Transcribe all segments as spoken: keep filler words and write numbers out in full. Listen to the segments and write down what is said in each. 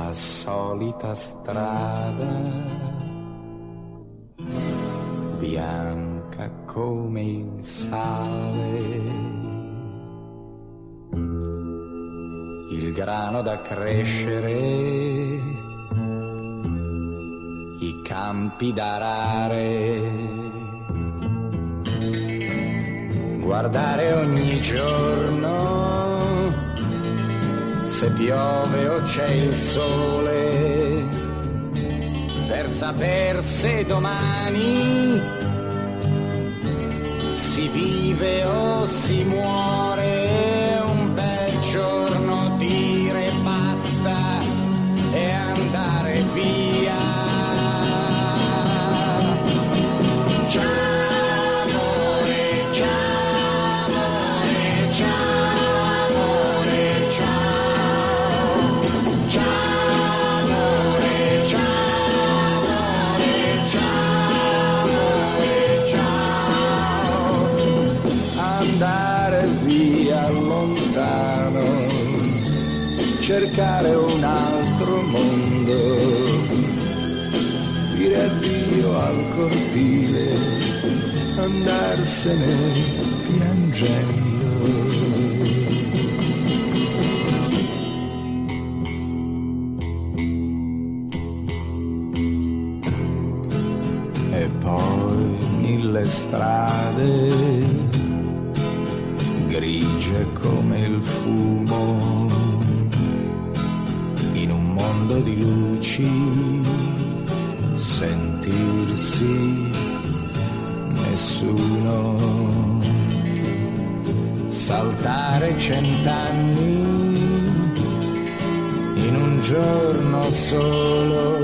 la solita strada, bianca come il sale, il grano da crescere, i campi da arare, guardare ogni giorno se piove o c'è il sole, per saper se domani si vive o si muore. Un bel giorno dire basta e andare via. Cercare un altro mondo, dire addio al cortile, andarsene piangendo. E poi mille strade, grigie come il fumo, mondo di luci, sentirsi nessuno, saltare cent'anni in un giorno solo,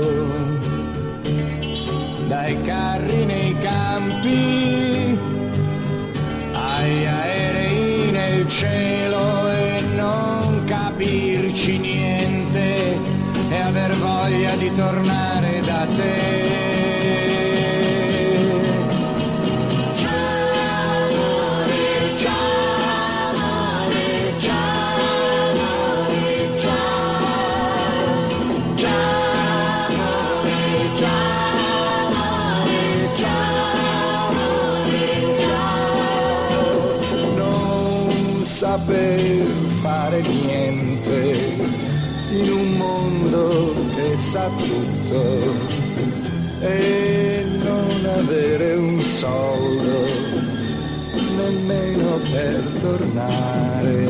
dai carri nei campi ai aerei nel cielo e non capirci niente e aver voglia di tornare da te. Ciao amore, ciao amore, ciao amore, ciao. Ciao amore, ciao amore, ciao amore, ciao. Non saper fare niente in un mondo che sa tutto e non avere un soldo nemmeno per tornare.